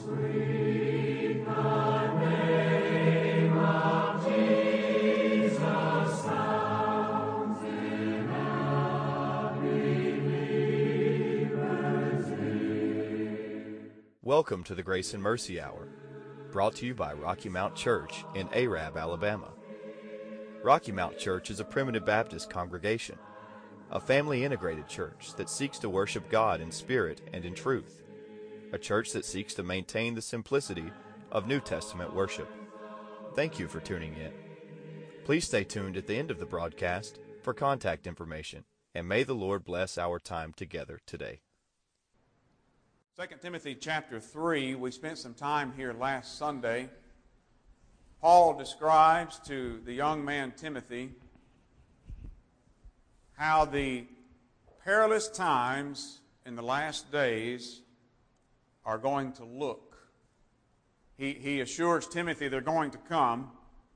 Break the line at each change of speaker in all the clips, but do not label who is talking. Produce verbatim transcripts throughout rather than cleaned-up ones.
Welcome to the Grace and Mercy Hour, brought to you by Rocky Mount Church in Arab, Alabama. Rocky Mount Church is a primitive Baptist congregation, a family-integrated church that seeks to worship God in spirit and in truth, a church that seeks to maintain the simplicity of New Testament worship. Thank you for tuning in. Please stay tuned at the end of the broadcast for contact information, and may the Lord bless our time together today.
Second Timothy chapter three, we spent some time here last Sunday. Paul describes to the young man Timothy how the perilous times in the last days are going to look. He, he assures Timothy they're going to come.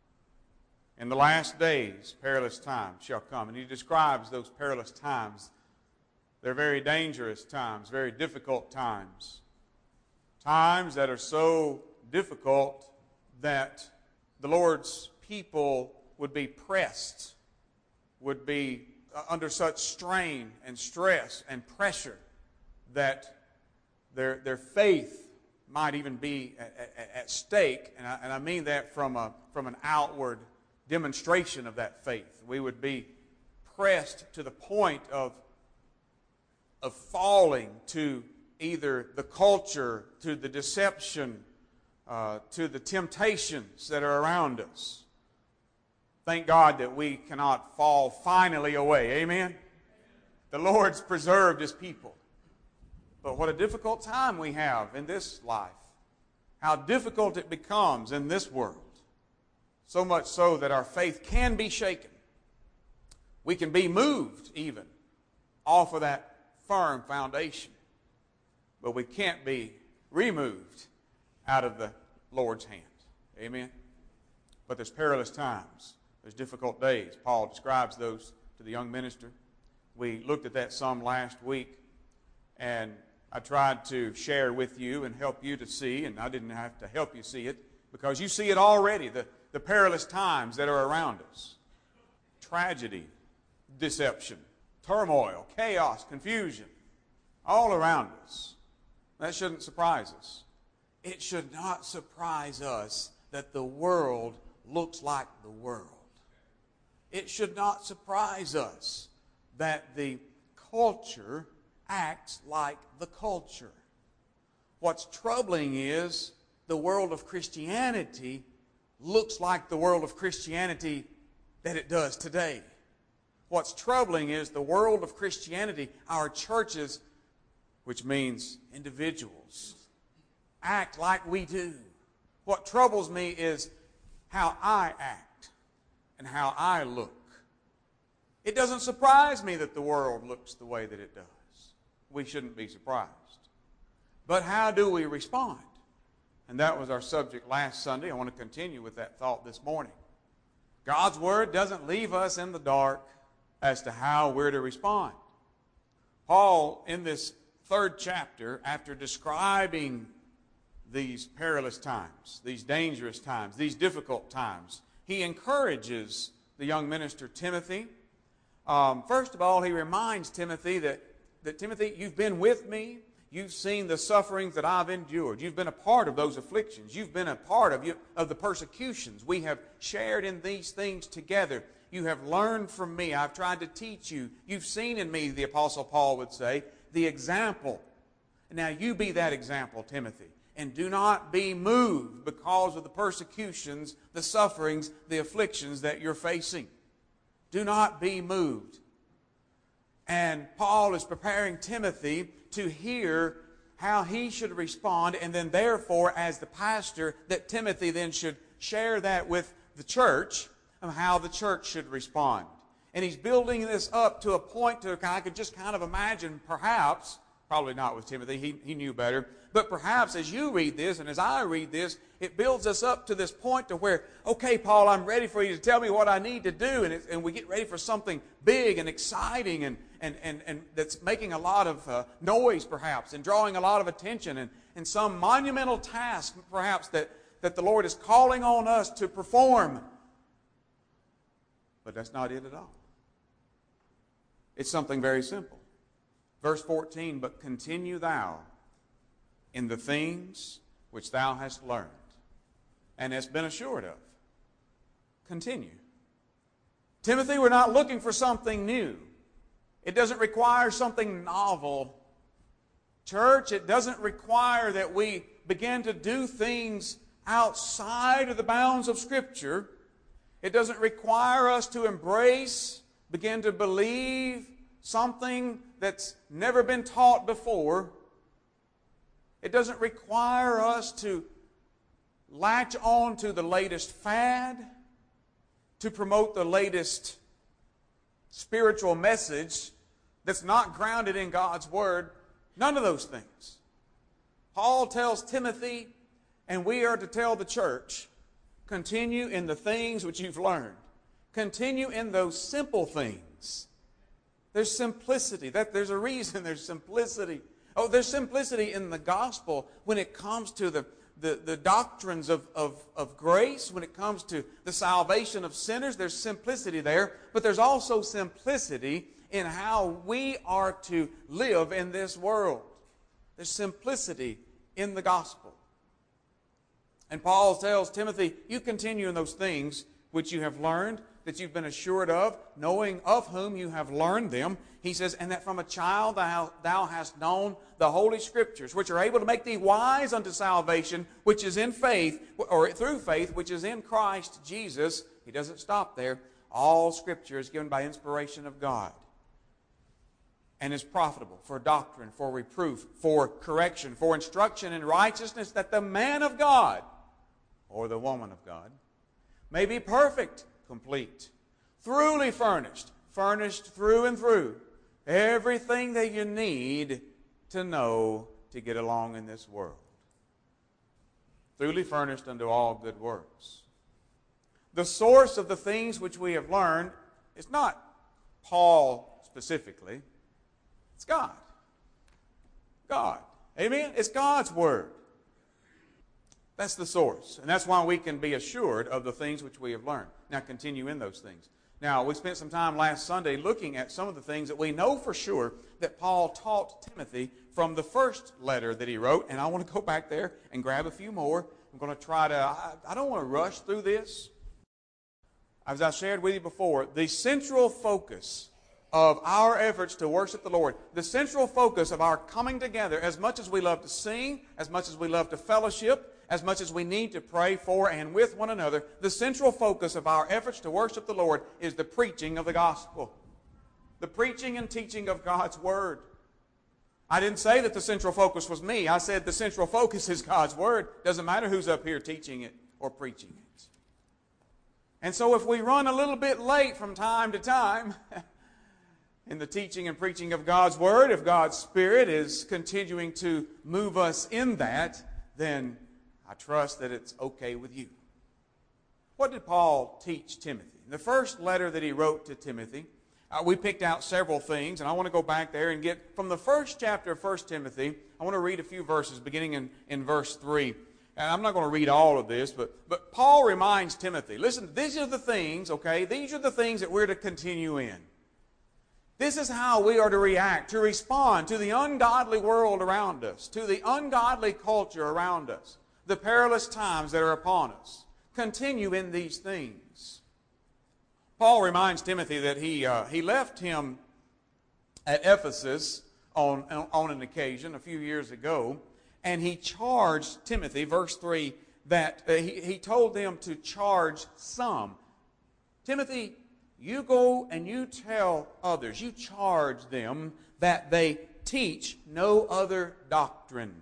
In the last days, perilous times shall come. And he describes those perilous times. They're very dangerous times, very difficult times. Times that are so difficult that the Lord's people would be pressed, would be under such strain and stress and pressure that their, their faith might even be at, at, at stake. And I, and I mean that from, a, from an outward demonstration of that faith. We would be pressed to the point of of falling to either the culture, to the deception, uh, to the temptations that are around us. Thank God that we cannot fall finally away. Amen? The Lord's preserved His people. But what a difficult time we have in this life. How difficult it becomes in this world. So much so that our faith can be shaken. We can be moved even off of that firm foundation. But we can't be removed out of the Lord's hand. Amen? But there's perilous times. There's difficult days. Paul describes those to the young minister. We looked at that some last week, and I tried to share with you and help you to see, and I didn't have to help you see it, because you see it already, the, the perilous times that are around us. Tragedy, deception, turmoil, chaos, confusion, all around us. That shouldn't surprise us. It should not surprise us that the world looks like the world. It should not surprise us that the culture acts like the culture. What's troubling is the world of Christianity looks like the world of Christianity that it does today. What's troubling is the world of Christianity, our churches, which means individuals, act like we do. What troubles me is how I act and how I look. It doesn't surprise me that the world looks the way that it does. We shouldn't be surprised. But how do we respond? And that was our subject last Sunday. I want to continue with that thought this morning. God's Word doesn't leave us in the dark as to how we're to respond. Paul, in this third chapter, after describing these perilous times, these dangerous times, these difficult times, he encourages the young minister Timothy. Um, first of all, he reminds Timothy that, that, Timothy, you've been with me. You've seen the sufferings that I've endured. You've been a part of those afflictions. You've been a part of, you, of the persecutions. We have shared in these things together. You have learned from me. I've tried to teach you. You've seen in me, the Apostle Paul would say, the example. Now you be that example, Timothy. And do not be moved because of the persecutions, the sufferings, the afflictions that you're facing. Do not be moved. And Paul is preparing Timothy to hear how he should respond, and then therefore, as the pastor, that Timothy then should share that with the church of how the church should respond. And he's building this up to a point to I could just kind of imagine, perhaps, probably not with Timothy, he, he knew better, but perhaps as you read this and as I read this, it builds us up to this point to where, okay, Paul, I'm ready for you to tell me what I need to do, and, it, and we get ready for something big and exciting and, and, and, and that's making a lot of uh, noise, perhaps, and drawing a lot of attention, and, in some monumental task, perhaps, that, that the Lord is calling on us to perform. But that's not it at all. It's something very simple. Verse fourteen, but continue thou in the things which thou hast learned and hast been assured of. Continue. Timothy, we're not looking for something new. It doesn't require something novel. Church, it doesn't require that we begin to do things outside of the bounds of Scripture. It doesn't require us to embrace, begin to believe something that's never been taught before. It doesn't require us to latch on to the latest fad, to promote the latest spiritual message that's not grounded in God's Word. None of those things. Paul tells Timothy, and we are to tell the church, continue in the things which you've learned. Continue in those simple things. There's simplicity. That, there's a reason there's simplicity. Oh, there's simplicity in the gospel when it comes to the, the, the doctrines of, of, of grace, when it comes to the salvation of sinners. There's simplicity there, but there's also simplicity in how we are to live in this world. There's simplicity in the gospel. And Paul tells Timothy, you continue in those things which you have learned, that you've been assured of, knowing of whom you have learned them. He says, and that from a child thou, thou hast known the Holy Scriptures, which are able to make thee wise unto salvation, which is in faith, or through faith, which is in Christ Jesus. He doesn't stop there. All Scripture is given by inspiration of God and is profitable for doctrine, for reproof, for correction, for instruction in righteousness, that the man of God, or the woman of God, may be perfect, complete, thoroughly furnished, furnished through and through, everything that you need to know to get along in this world. Thoroughly furnished unto all good works. The source of the things which we have learned is not Paul specifically. It's God. God. Amen? It's God's Word. That's the source. And that's why we can be assured of the things which we have learned. Now continue in those things. Now, we spent some time last Sunday looking at some of the things that we know for sure that Paul taught Timothy from the first letter that he wrote. And I want to go back there and grab a few more. I'm going to try to, I, I don't want to rush through this. As I shared with you before, the central focus of our efforts to worship the Lord, the central focus of our coming together, as much as we love to sing, as much as we love to fellowship, as much as we need to pray for and with one another, the central focus of our efforts to worship the Lord is the preaching of the gospel. The preaching and teaching of God's Word. I didn't say that the central focus was me. I said the central focus is God's Word. Doesn't matter who's up here teaching it or preaching it. And so if we run a little bit late from time to time in the teaching and preaching of God's Word, if God's Spirit is continuing to move us in that, then I trust that it's okay with you. What did Paul teach Timothy? In the first letter that he wrote to Timothy, uh, we picked out several things, and I want to go back there and get from the first chapter of First Timothy, I want to read a few verses beginning in, in verse three. And I'm not going to read all of this, but, but Paul reminds Timothy, listen, these are the things, okay, these are the things that we're to continue in. This is how we are to react, to respond to the ungodly world around us, to the ungodly culture around us, the perilous times that are upon us. Continue in these things. Paul reminds Timothy that he, uh, he left him at Ephesus on, on an occasion a few years ago, and he charged Timothy, verse three, that uh, he, he told them to charge some. Timothy, you go and you tell others, you charge them that they teach no other doctrine.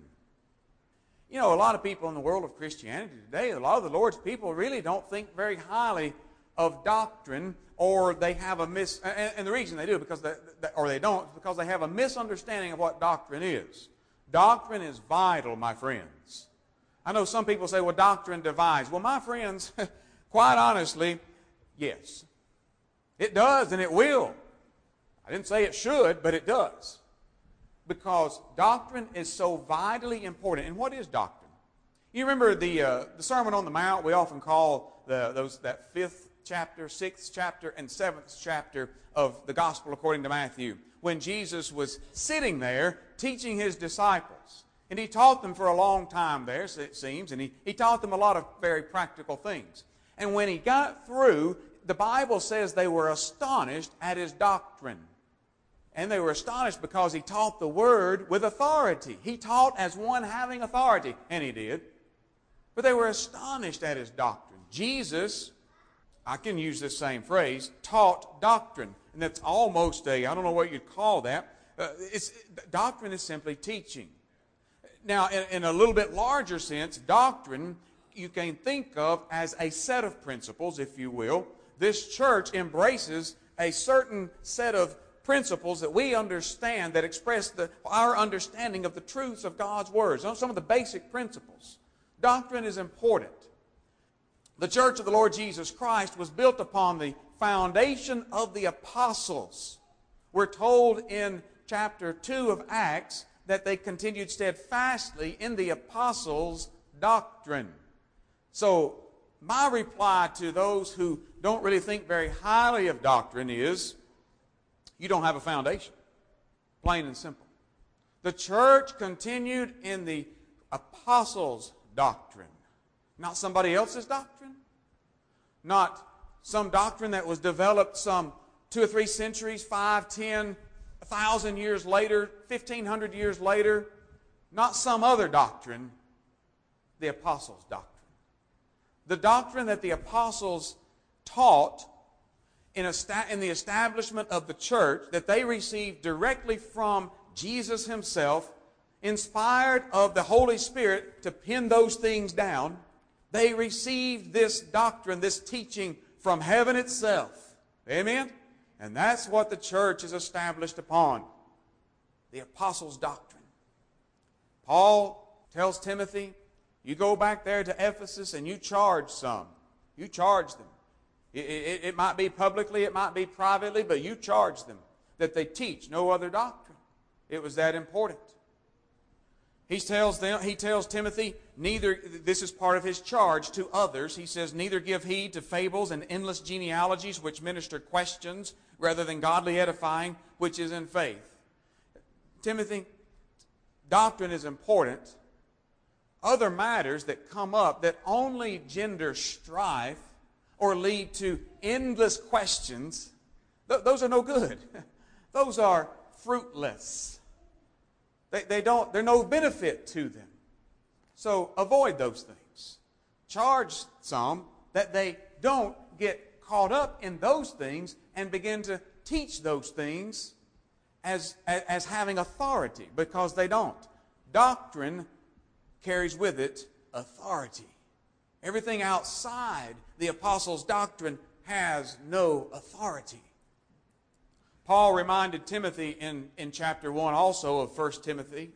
You know, a lot of people in the world of Christianity today, a lot of the Lord's people really don't think very highly of doctrine, or they have a mis... And, and the reason they do, because they, or they don't, because they have a misunderstanding of what doctrine is. Doctrine is vital, my friends. I know some people say, well, doctrine divides. Well, my friends, quite honestly, yes. It does and it will. I didn't say it should, but it does. because doctrine is so vitally important. And what is doctrine? You remember the uh, the Sermon on the Mount? We often call the, those that fifth chapter, sixth chapter, and seventh chapter of the Gospel according to Matthew, when Jesus was sitting there teaching his disciples. And he taught them for a long time there, it seems, and he, he taught them a lot of very practical things. And when he got through, the Bible says they were astonished at his doctrine. And they were astonished because he taught the Word with authority. He taught as one having authority, and he did. But they were astonished at his doctrine. Jesus, I can use this same phrase, taught doctrine. And that's almost a, I don't know what you'd call that. Uh, it's, doctrine is simply teaching. Now, in, in a little bit larger sense, doctrine you can think of as a set of principles, if you will. This church embraces a certain set of principles that we understand that express the, our understanding of the truths of God's Word. Some of the basic principles. Doctrine is important. The church of the Lord Jesus Christ was built upon the foundation of the apostles. We're told in chapter two of Acts that they continued steadfastly in the apostles' doctrine. So, my reply to those who don't really think very highly of doctrine is, you don't have a foundation. Plain and simple. The church continued in the apostles' doctrine. Not somebody else's doctrine. Not some doctrine that was developed some two or three centuries, five, ten, a thousand years later, fifteen hundred years later. Not some other doctrine. The apostles' doctrine. The doctrine that the apostles taught in, a, in the establishment of the church, that they received directly from Jesus himself, inspired of the Holy Spirit to pin those things down. They received this doctrine, this teaching from heaven itself. Amen? And that's what the church is established upon. The apostles' doctrine. Paul tells Timothy, you go back there to Ephesus and you charge some. You charge them. It, it, it might be publicly, it might be privately, but you charge them that they teach no other doctrine. It was that important. He tells them, he tells Timothy, neither, this is part of his charge to others. He says, neither give heed to fables and endless genealogies which minister questions rather than godly edifying, which is in faith. Timothy, doctrine is important. Other matters that come up that only gender strife or lead to endless questions, th- those are no good. Those are fruitless. They, they don't, they're no benefit to them. So avoid those things. Charge some that they don't get caught up in those things and begin to teach those things as, as, as having authority, because they don't. Doctrine carries with it authority. Everything outside the apostles' doctrine has no authority. Paul reminded Timothy in, in chapter one also of First Timothy.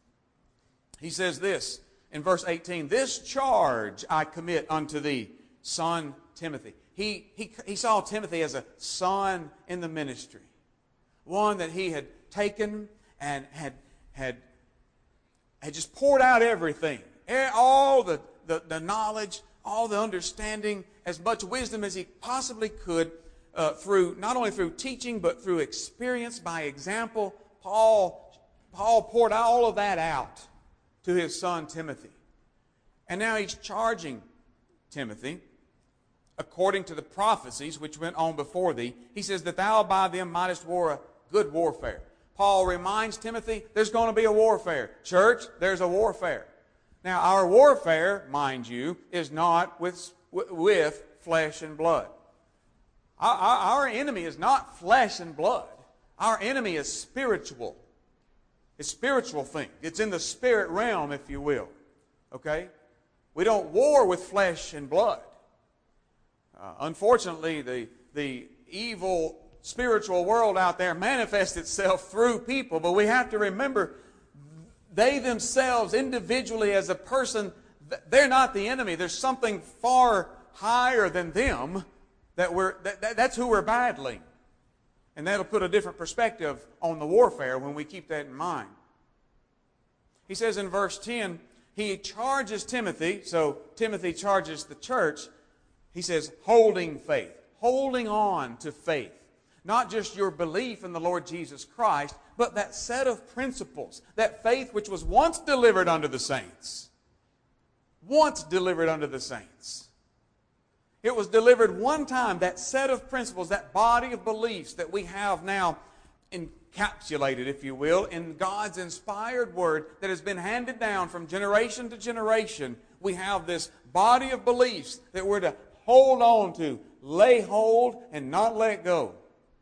He says this in verse eighteen, this charge I commit unto thee, son Timothy. He, he, he saw Timothy as a son in the ministry. One that he had taken and had, had, had just poured out everything. All the, the, the knowledge, all the understanding, as much wisdom as he possibly could, uh, through not only through teaching, but through experience, by example. Paul, Paul poured all of that out to his son Timothy. And now he's charging Timothy, according to the prophecies which went on before thee. He says that thou by them mightest war a good warfare. Paul reminds Timothy, there's going to be a warfare. Church, there's a warfare. Now, our warfare, mind you, is not with, with flesh and blood. Our, our, our enemy is not flesh and blood. Our enemy is spiritual. It's a spiritual thing. It's in the spirit realm, if you will. Okay? We don't war with flesh and blood. Uh, unfortunately, the, the evil spiritual world out there manifests itself through people, but we have to remember they themselves, individually as a person, they're not the enemy. There's something far higher than them that we're, that, that's who we're battling. And that'll put a different perspective on the warfare when we keep that in mind. He says in verse ten, he charges Timothy, so Timothy charges the church, he says, holding faith, holding on to faith. Not just your belief in the Lord Jesus Christ, but that set of principles, that faith which was once delivered unto the saints. Once delivered unto the saints. It was delivered one time, that set of principles, that body of beliefs that we have now encapsulated, if you will, in God's inspired Word that has been handed down from generation to generation. We have this body of beliefs that we're to hold on to, lay hold, and not let go.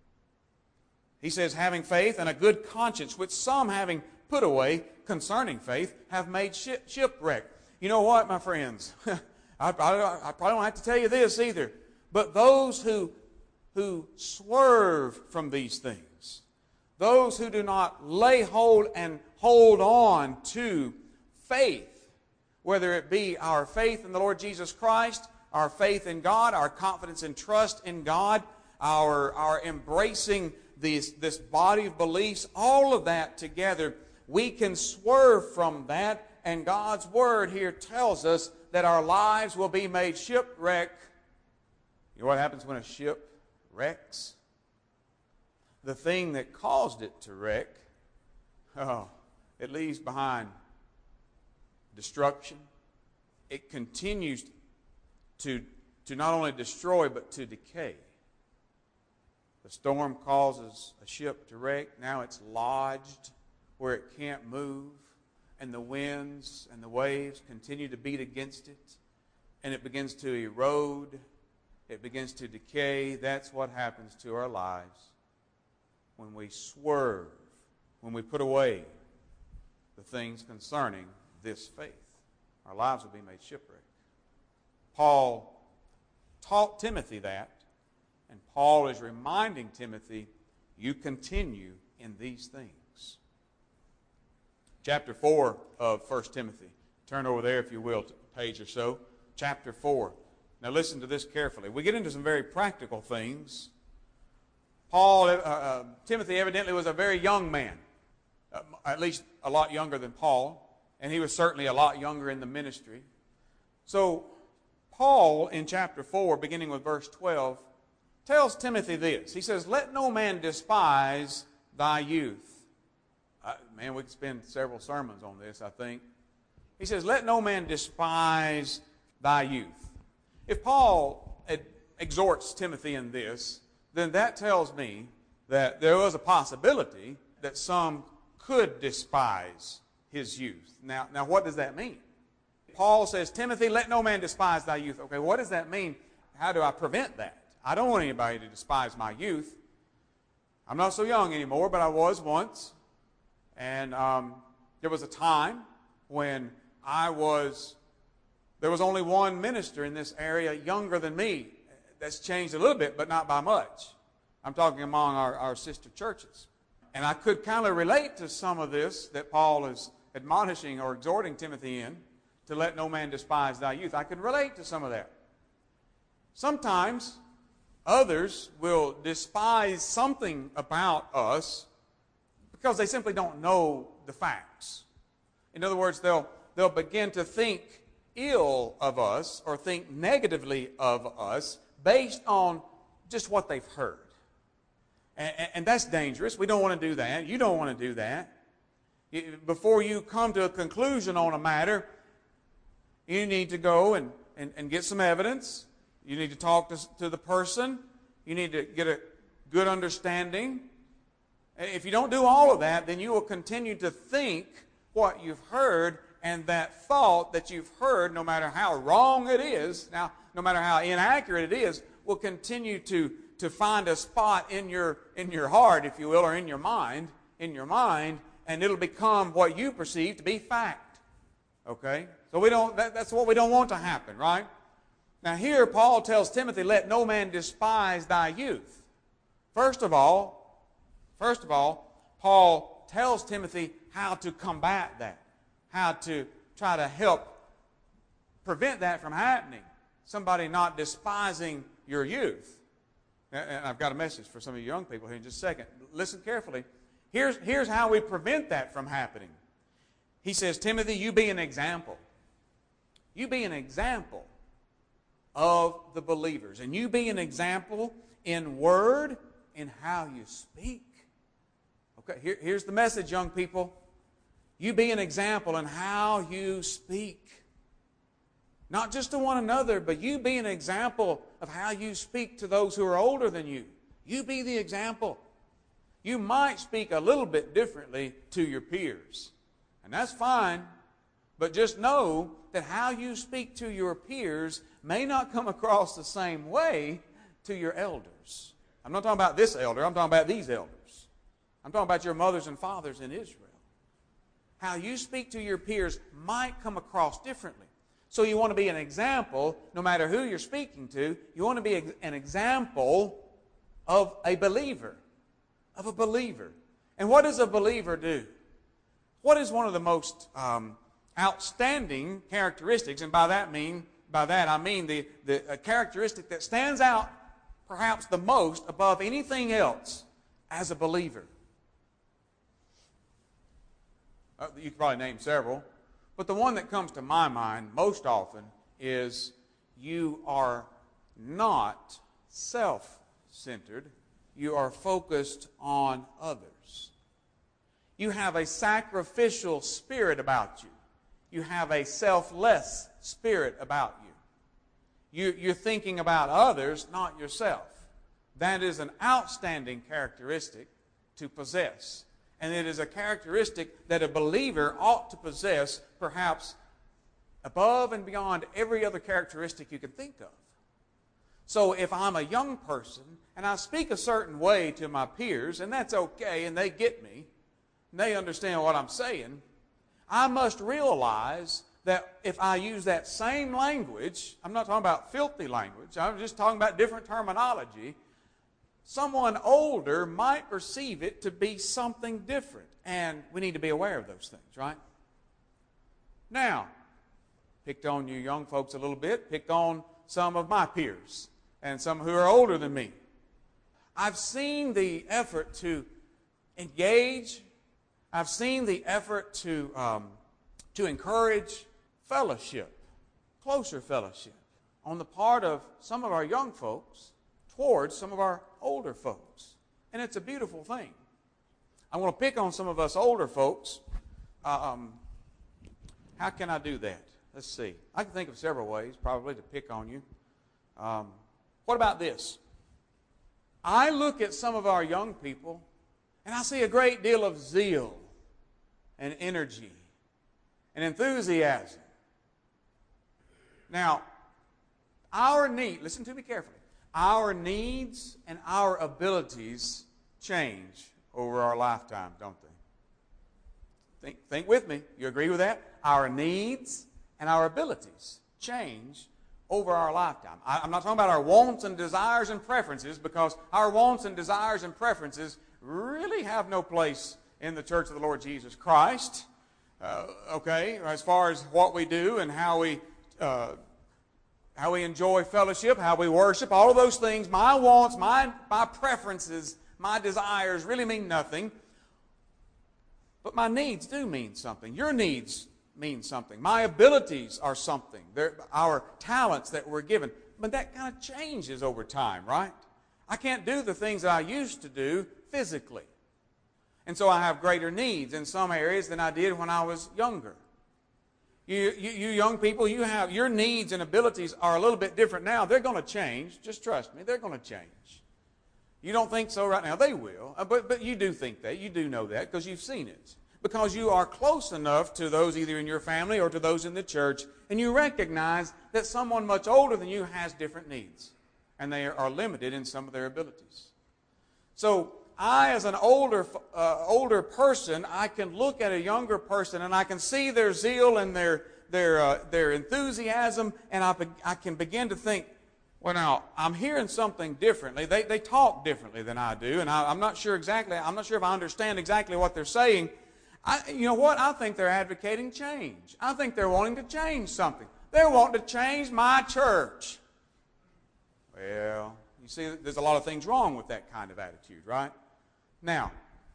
He says, having faith and a good conscience, which some having put away concerning faith, have made ship, shipwreck. You know what, my friends? I, I, I probably don't have to tell you this either. But those who, who swerve from these things, those who do not lay hold and hold on to faith, whether it be our faith in the Lord Jesus Christ, our faith in God, our confidence and trust in God, our, our embracing This, this body of beliefs, all of that together, we can swerve from that, and God's Word here tells us that our lives will be made shipwreck. You know what happens when a ship wrecks? The thing that caused it to wreck, oh, it leaves behind destruction. It continues to, to not only destroy, but to decay. The storm causes a ship to wreck. Now it's lodged where it can't move, and the winds and the waves continue to beat against it, and it begins to erode. It begins to decay. That's what happens to our lives when we swerve, when we put away the things concerning this faith. Our lives will be made shipwreck. Paul taught Timothy that. And Paul is reminding Timothy, you continue in these things. Chapter four of First Timothy. Turn over there, if you will, to a page or so. Chapter four. Now listen to this carefully. We get into some very practical things. Paul, uh, uh, Timothy evidently was a very young man. Uh, at least a lot younger than Paul. And he was certainly a lot younger in the ministry. So, Paul, in chapter four, beginning with verse twelve, tells Timothy this. He says, let no man despise thy youth. Uh, man, we could spend several sermons on this, I think. He says, let no man despise thy youth. If Paul ad- exhorts Timothy in this, then that tells me that there was a possibility that some could despise his youth. Now, now what does that mean? Paul says, Timothy, let no man despise thy youth. Okay, what does that mean? How do I prevent that? I don't want anybody to despise my youth. I'm not so young anymore, but I was once. And um, there was a time when I was, there was only one minister in this area younger than me. That's changed a little bit, but not by much. I'm talking among our, our sister churches. And I could kind of relate to some of this that Paul is admonishing or exhorting Timothy in, to let no man despise thy youth. I could relate to some of that. Sometimes others will despise something about us because they simply don't know the facts. In other words, they'll, they'll begin to think ill of us or think negatively of us based on just what they've heard. And, and that's dangerous. We don't want to do that. You don't want to do that. Before you come to a conclusion on a matter, you need to go and, and, and get some evidence. You need to talk to, to the person. You need to get a good understanding. If you don't do all of that, then you will continue to think what you've heard, and that thought that you've heard, no matter how wrong it is, now, no matter how inaccurate it is, will continue to, to find a spot in your, in your heart, if you will, or in your mind, in your mind, and it'll become what you perceive to be fact. Okay? So we don't, that, that's what we don't want to happen, right? Now here Paul tells Timothy, let no man despise thy youth. First of all, first of all, Paul tells Timothy how to combat that, how to try to help prevent that from happening. Somebody not despising your youth. And I've got a message for some of you young people here in just a second. Listen carefully. Here's, here's how we prevent that from happening. He says, Timothy, you be an example. You be an example of the believers. And you be an example in word, in how you speak. Okay, here, here's the message, young people. You be an example in how you speak. Not just to one another, but you be an example of how you speak to those who are older than you. You be the example. You might speak a little bit differently to your peers. And that's fine. But just know that how you speak to your peers may not come across the same way to your elders. I'm not talking about this elder. I'm talking about these elders. I'm talking about your mothers and fathers in Israel. How you speak to your peers might come across differently. So you want to be an example, no matter who you're speaking to, you want to be an example of a believer. Of a believer. And what does a believer do? What is one of the most um, outstanding characteristics, and by that mean, by that I mean the, the characteristic that stands out perhaps the most above anything else as a believer? Uh, you could probably name several, but the one that comes to my mind most often is you are not self-centered. You are focused on others. You have a sacrificial spirit about you. You have a selfless spirit about you. you. You're thinking about others, not yourself. That is an outstanding characteristic to possess. And it is a characteristic that a believer ought to possess, perhaps above and beyond every other characteristic you can think of. So if I'm a young person and I speak a certain way to my peers, and that's okay, and they get me, and they understand what I'm saying, I must realize that if I use that same language, I'm not talking about filthy language, I'm just talking about different terminology, someone older might perceive it to be something different. And we need to be aware of those things, right? Now, picked on you young folks a little bit, picked on some of my peers and some who are older than me. I've seen the effort to engage. I've seen the effort to, um, to encourage fellowship, closer fellowship, on the part of some of our young folks towards some of our older folks. And it's a beautiful thing. I want to pick on some of us older folks. Um, how can I do that? Let's see. I can think of several ways probably to pick on you. Um, what about this? I look at some of our young people and I see a great deal of zeal and energy and enthusiasm. Now, our need, listen to me carefully, our needs and our abilities change over our lifetime, don't they? Think, think with me. You agree with that? Our needs and our abilities change over our lifetime. I, I'm not talking about our wants and desires and preferences, because our wants and desires and preferences really have no place in the church of the Lord Jesus Christ. Uh, okay, as far as what we do and how we uh, how we enjoy fellowship, how we worship, all of those things, my wants, my, my preferences, my desires really mean nothing. But my needs do mean something. Your needs mean something. My abilities are something. They're our talents that we're given. But that kind of changes over time, right? I can't do the things that I used to do physically. And so I have greater needs in some areas than I did when I was younger. You, you, you young people, you have your needs and abilities are a little bit different now. They're going to change. Just trust me, they're going to change. You don't think so right now. They will. But, but you do think that. You do know that because you've seen it. Because you are close enough to those either in your family or to those in the church, and you recognize that someone much older than you has different needs, and they are limited in some of their abilities. So I, as an older uh, older person, I can look at a younger person and I can see their zeal and their their uh, their enthusiasm, and I, be, I can begin to think, well, now I'm hearing something differently. They they talk differently than I do, and I, I'm not sure exactly. I'm not sure if I understand exactly what they're saying. I, you know what? I think they're advocating change. I think they're wanting to change something. They're wanting to change my church. Well, you see, there's a lot of things wrong with that kind of attitude, right? Now,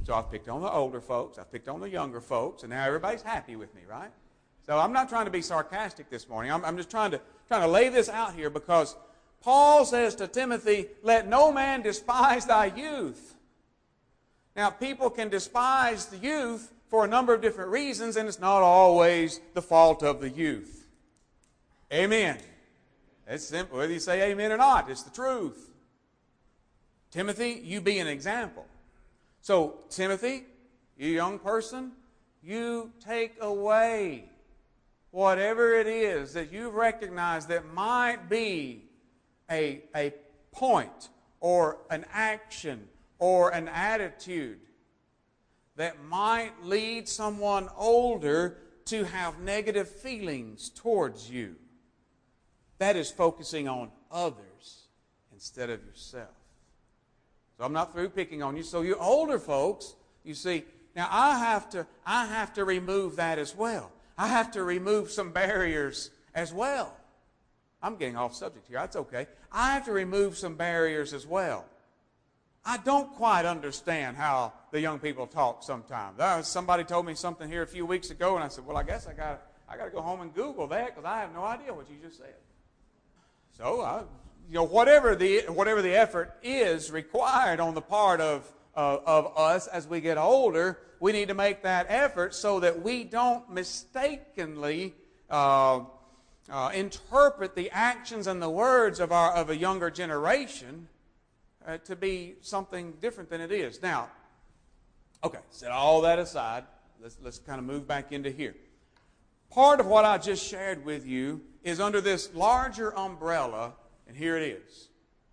So I've picked on the older folks, I've picked on the younger folks, and now everybody's happy with me, right? So I'm not trying to be sarcastic this morning. I'm, I'm just trying to, trying to lay this out here because Paul says to Timothy, let no man despise thy youth. Now, people can despise the youth for a number of different reasons, and it's not always the fault of the youth. Amen. It's simple. Whether you say amen or not, it's the truth. Timothy, you be an example. So, Timothy, you young person, you take away whatever it is that you've recognized that might be a, a point or an action or an attitude that might lead someone older to have negative feelings towards you. That is focusing on others instead of yourself. So I'm not through picking on you. So you older folks, you see, now I have to I have to remove that as well. I have to remove some barriers as well. I'm getting off subject here. That's okay. I have to remove some barriers as well. I don't quite understand how the young people talk sometimes. Uh, somebody told me something here a few weeks ago, and I said, well, I guess I got I got to go home and Google that because I have no idea what you just said. So, I, you know, whatever the whatever the effort is required on the part of uh, of us as we get older, we need to make that effort so that we don't mistakenly uh, uh, interpret the actions and the words of our of a younger generation uh, to be something different than it is. Now, okay, set all that aside. Let's let's kind of move back into here. Part of what I just shared with you is under this larger umbrella, and here it is.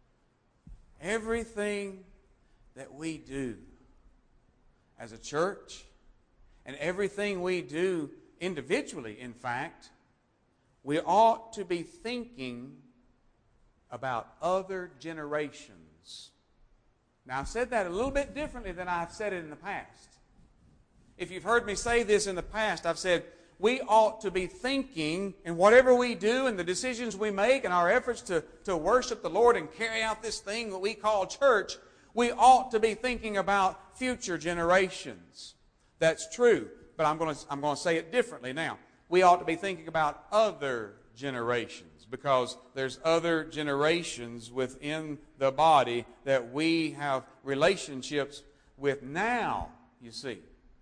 Everything that we do as a church, and everything we do individually, in fact, we ought to be thinking about other generations. Now, I've said that a little bit differently than I've said it in the past. If you've heard me say this in the past, I've said, we ought to be thinking in whatever we do and the decisions we make and our efforts to, to worship the Lord and carry out this thing that we call church, we ought to be thinking about future generations. That's true, but I'm going to, I'm going to say it differently now. We ought to be thinking about other generations because there's other generations within the body that we have relationships with now, you see.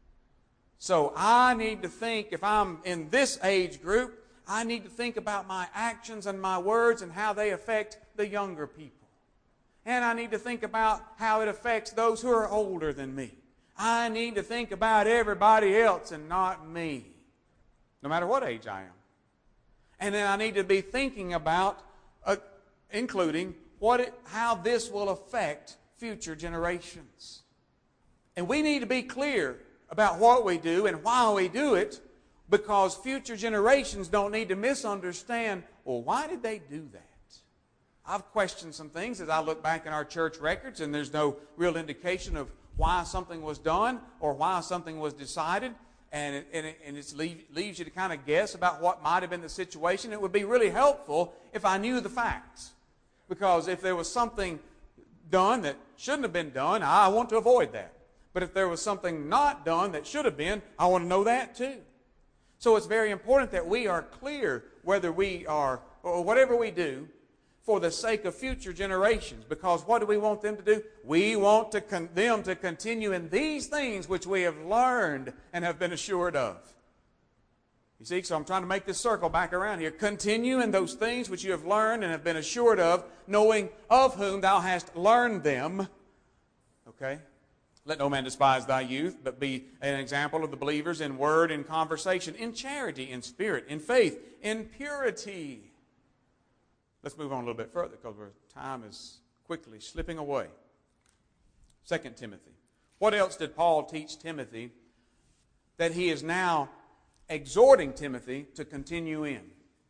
So I need to think, if I'm in this age group, I need to think about my actions and my words and how they affect the younger people. And I need to think about how it affects those who are older than me. I need to think about everybody else and not me, no matter what age I am. And then I need to be thinking about, uh, including, what it, how this will affect future generations. And we need to be clear about what we do and why we do it, because future generations don't need to misunderstand, well, why did they do that? I've questioned some things as I look back in our church records, and there's no real indication of why something was done or why something was decided, and it, and it, and it leave, leaves you to kind of guess about what might have been the situation. It would be really helpful if I knew the facts, because if there was something done that shouldn't have been done, I want to avoid that. But if there was something not done that should have been, I want to know that too. So it's very important that we are clear whether we are, or whatever we do, for the sake of future generations. Because what do we want them to do? We want to con- them to continue in these things which we have learned and have been assured of. You see, so I'm trying to make this circle back around here. Continue in those things which you have learned and have been assured of, knowing of whom thou hast learned them. Okay? Let no man despise thy youth, but be an example of the believers in word, in conversation, in charity, in spirit, in faith, in purity. Let's move on a little bit further because our time is quickly slipping away. Second Timothy. What else did Paul teach Timothy that he is now exhorting Timothy to continue in?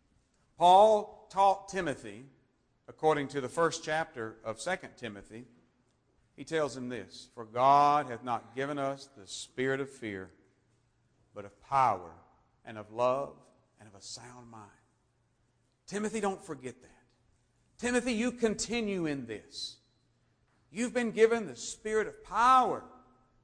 Paul taught Timothy, according to the first chapter of Second Timothy, he tells him this, for God hath not given us the spirit of fear, but of power and of love and of a sound mind. Timothy, don't forget that. Timothy, you continue in this. You've been given the spirit of power,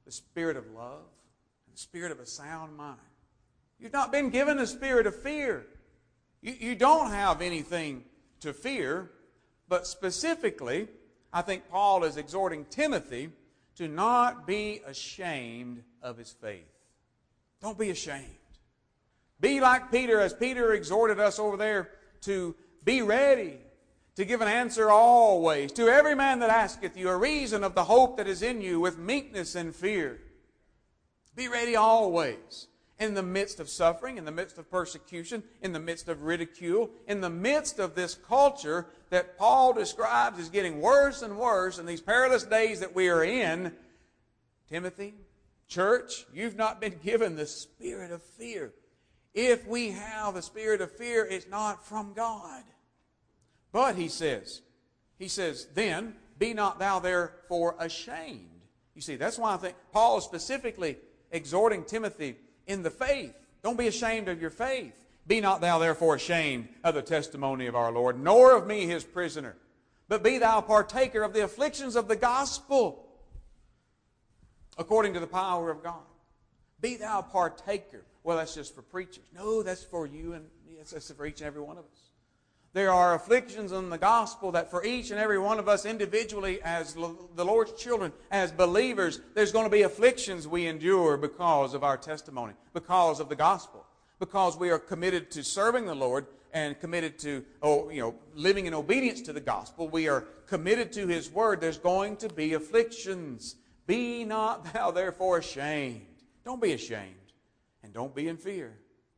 the spirit of love and the spirit of a sound mind. You've not been given a spirit of fear. You, you don't have anything to fear, but specifically, I think Paul is exhorting Timothy to not be ashamed of his faith. Don't be ashamed. Be like Peter, as Peter exhorted us over there to be ready to give an answer always to every man that asketh you a reason of the hope that is in you with meekness and fear. Be ready always in the midst of suffering, in the midst of persecution, in the midst of ridicule, in the midst of this culture that Paul describes as getting worse and worse in these perilous days that we are in. Timothy, church, you've not been given the spirit of fear. If we have a spirit of fear, it's not from God. But he says, he says, then be not thou therefore ashamed. You see, that's why I think Paul is specifically exhorting Timothy in the faith. Don't be ashamed of your faith. Be not thou therefore ashamed of the testimony of our Lord, nor of me his prisoner, but be thou partaker of the afflictions of the gospel, according to the power of God. Be thou partaker. Well, that's just for preachers. No, that's for you, and yes, that's for each and every one of us. There are afflictions in the gospel that for each and every one of us individually as the Lord's children, as believers, there's going to be afflictions we endure because of our testimony, because of the gospel, because we are committed to serving the Lord and committed to, oh, you know, living in obedience to the gospel. We are committed to His word. There's going to be afflictions. Be not thou therefore ashamed. Don't be ashamed, and don't be in fear.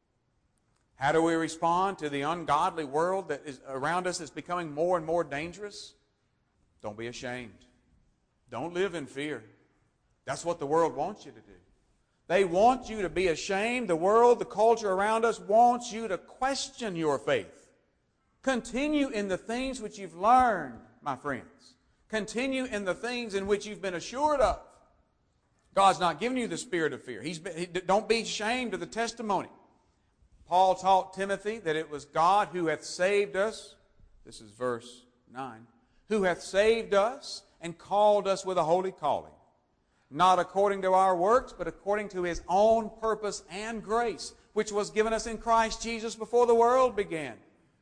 How do we respond to the ungodly world that is around us is becoming more and more dangerous? Don't be ashamed. Don't live in fear. That's what the world wants you to do. They want you to be ashamed. The world, the culture around us wants you to question your faith. Continue in the things which you've learned, my friends. Continue in the things in which you've been assured of. God's not giving you the spirit of fear. He's been, he, don't be ashamed of the testimony. Paul taught Timothy that it was God who hath saved us. This is verse nine. Who hath saved us and called us with a holy calling. Not according to our works, but according to His own purpose and grace, which was given us in Christ Jesus before the world began.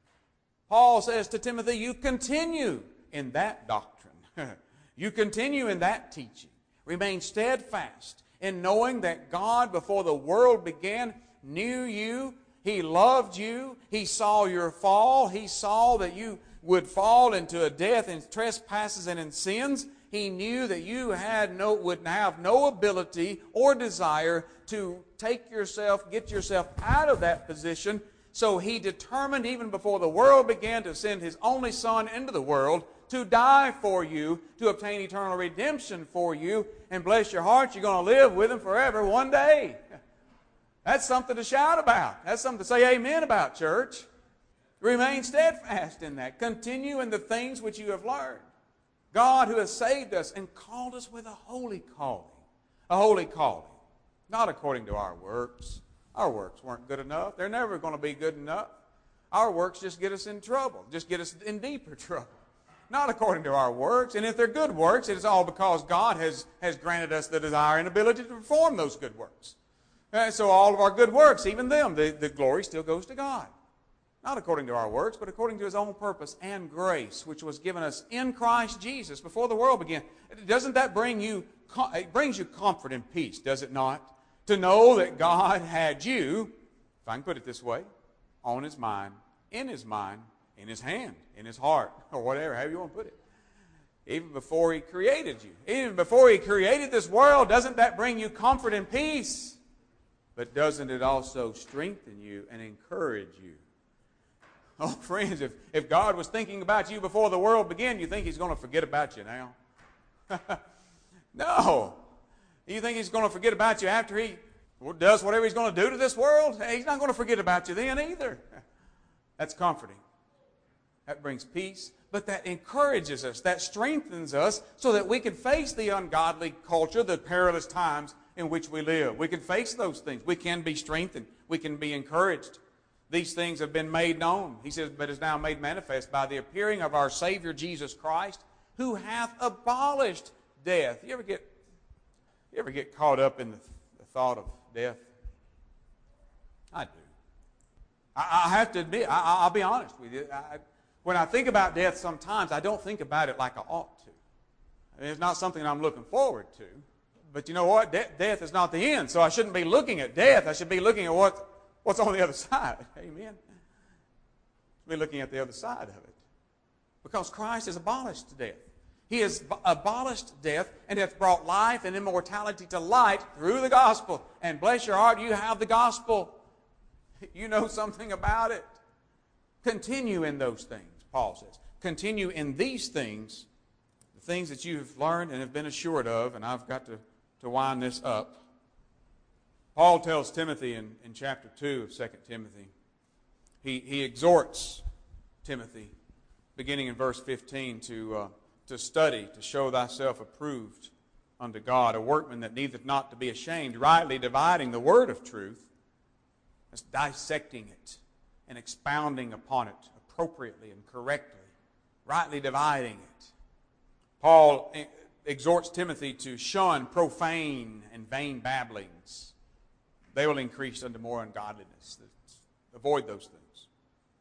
Paul says to Timothy, you continue in that doctrine. You continue in that teaching. Remain steadfast in knowing that God, before the world began, knew you. He loved you. He saw your fall. He saw that you would fall into a death in trespasses and in sins. He knew that you had no, would have no ability or desire to take yourself, get yourself out of that position. So He determined even before the world began to send His only Son into the world to die for you, to obtain eternal redemption for you. And bless your heart, you're going to live with Him forever one day. That's something to shout about. That's something to say amen about, church. Remain steadfast in that. Continue in the things which you have learned. God who has saved us and called us with a holy calling. A holy calling. Not according to our works. Our works weren't good enough. They're never going to be good enough. Our works just get us in trouble. Just get us in deeper trouble. Not according to our works. And if they're good works, it is all because God has, has granted us the desire and ability to perform those good works. And so all of our good works, even them, the, the glory still goes to God. Not according to our works, but according to His own purpose and grace, which was given us in Christ Jesus before the world began. Doesn't that bring you, it brings you comfort and peace, does it not? To know that God had you, if I can put it this way, on His mind, in His mind, in His hand, in His heart, or whatever, however you want to put it. Even before He created you. Even before He created this world, doesn't that bring you comfort and peace? But doesn't it also strengthen you and encourage you? Oh, friends, if, if God was thinking about you before the world began, you think He's going to forget about you now? No. You think He's going to forget about you after He does whatever He's going to do to this world? He's not going to forget about you then either. That's comforting. That brings peace. But that encourages us. That strengthens us so that we can face the ungodly culture, the perilous times in which we live. We can face those things. We can be strengthened. We can be encouraged. These things have been made known. He says, but is now made manifest by the appearing of our Savior Jesus Christ, who hath abolished death. You ever get You ever get caught up in the, the thought of death? I do. I, I have to admit, I, I'll be honest with you. I, when I think about death sometimes, I don't think about it like I ought to. I mean, it's not something I'm looking forward to. But you know what? De- death is not the end, so I shouldn't be looking at death. I should be looking at what, what's on the other side. Amen? Be looking at the other side of it. Because Christ has abolished death. He has abolished death and hath brought life and immortality to light through the gospel. And bless your heart, you have the gospel. You know something about it. Continue in those things, Paul says. Continue in these things, the things that you've learned and have been assured of, and I've got to, to wind this up. Paul tells Timothy in, in chapter two of Second Timothy, he, he exhorts Timothy, beginning in verse fifteen, to, uh, to study, to show thyself approved unto God, a workman that needeth not to be ashamed, rightly dividing the word of truth. That's dissecting it and expounding upon it appropriately and correctly, rightly dividing it. Paul exhorts Timothy to shun profane and vain babblings. They will increase unto more ungodliness. Avoid those things.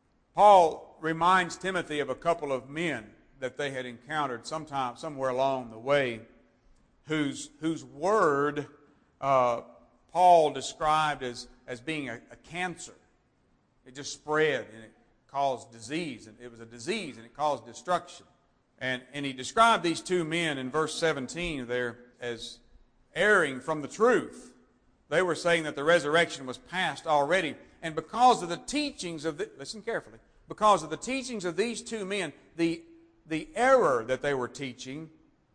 Paul reminds Timothy of a couple of men that they had encountered sometime, somewhere along the way, whose, whose word uh, Paul described as, as being a, a cancer. It just spread and it caused disease. And it was a disease and it caused destruction. And, and he described these two men in verse seventeen there as erring from the truth. They were saying that the resurrection was past already. And because of the teachings of, the, listen carefully, because of the teachings of these two men, the, the error that they were teaching,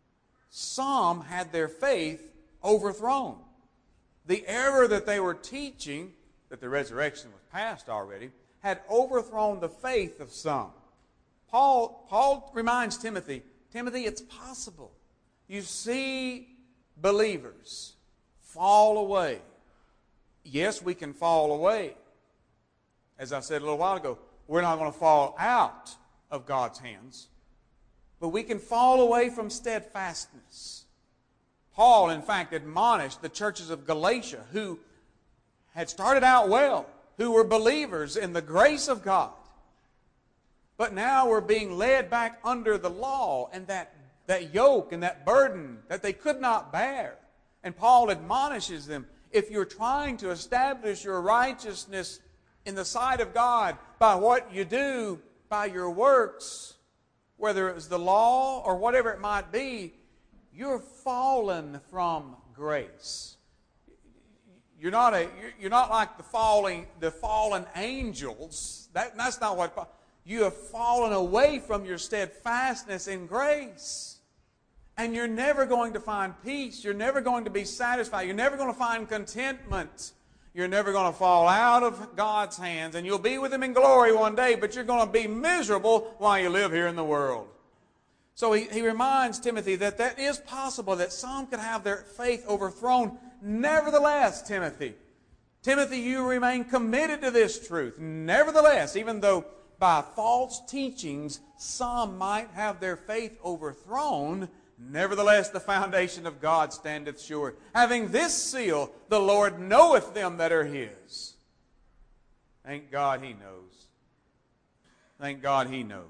some had their faith overthrown. The error that they were teaching, that the resurrection was past already, had overthrown the faith of some. Paul, Paul reminds Timothy, Timothy, it's possible. You see believers fall away. Yes, we can fall away. As I said a little while ago, we're not going to fall out of God's hands, but we can fall away from steadfastness. Paul, in fact, admonished the churches of Galatia who had started out well, who were believers in the grace of God, but now were being led back under the law and that, that yoke and that burden that they could not bear. And Paul admonishes them, if you're trying to establish your righteousness in the sight of God by what you do, by your works, whether it was the law or whatever it might be, you're fallen from grace. You're not a. You're not like the falling, the fallen angels. That, that's not what. You have fallen away from your steadfastness in grace, and you're never going to find peace. You're never going to be satisfied. You're never going to find contentment. You're never going to fall out of God's hands, and you'll be with Him in glory one day. But you're going to be miserable while you live here in the world. So he, he reminds Timothy that that is possible, that some could have their faith overthrown. Nevertheless, Timothy, Timothy, you remain committed to this truth. Nevertheless, even though by false teachings some might have their faith overthrown, nevertheless the foundation of God standeth sure. Having this seal, the Lord knoweth them that are His. Thank God He knows. Thank God He knows.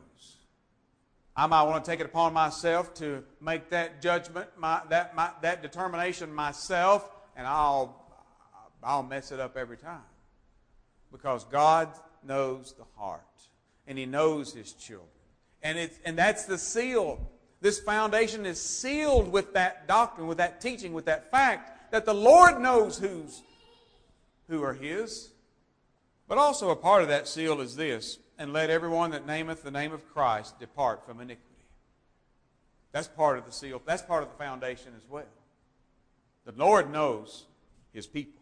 I might want to take it upon myself to make that judgment, my, that, my, that determination myself, and I'll, I'll mess it up every time. Because God knows the heart, and He knows His children. And, it's, and that's the seal. This foundation is sealed with that doctrine, with that teaching, with that fact that the Lord knows who's, who are His. But also a part of that seal is this: and let everyone that nameth the name of Christ depart from iniquity. That's part of the seal. That's part of the foundation as well. The Lord knows His people.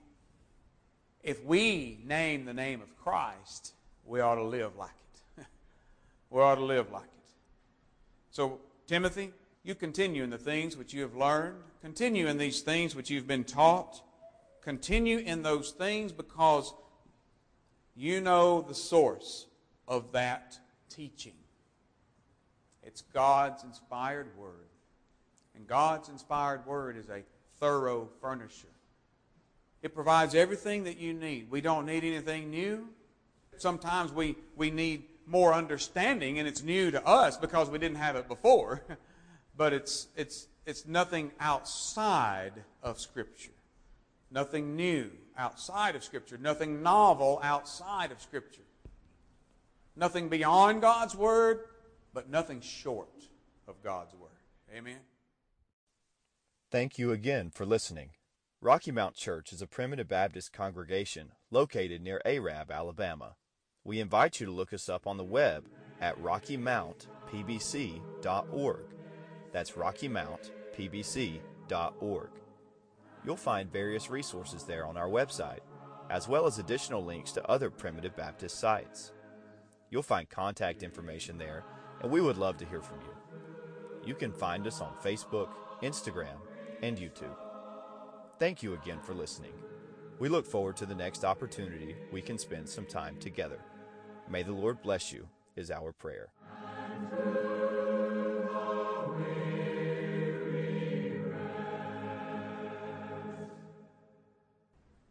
If we name the name of Christ, we ought to live like it. We ought to live like it. So, Timothy, you continue in the things which you have learned. Continue in these things which you've been taught. Continue in those things because you know the source of that teaching. It's God's inspired word. And God's inspired word is a thorough furnisher. It provides everything that you need. We don't need anything new. Sometimes we, we need more understanding, and it's new to us because we didn't have it before. But it's, it's, it's nothing outside of Scripture. Nothing new outside of Scripture. Nothing novel outside of Scripture. Nothing beyond God's Word, but nothing short of God's Word. Amen?
Thank you again for listening. Rocky Mount Church is a primitive Baptist congregation located near Arab, Alabama. We invite you to look us up on the web at rocky mount p b c dot org. That's rocky mount p b c dot org. You'll find various resources there on our website, as well as additional links to other primitive Baptist sites. You'll find contact information there, and we would love to hear from you. You can find us on Facebook, Instagram, and YouTube. Thank you again for listening. We look forward to the next opportunity we can spend some time together. May the Lord bless you, is our prayer.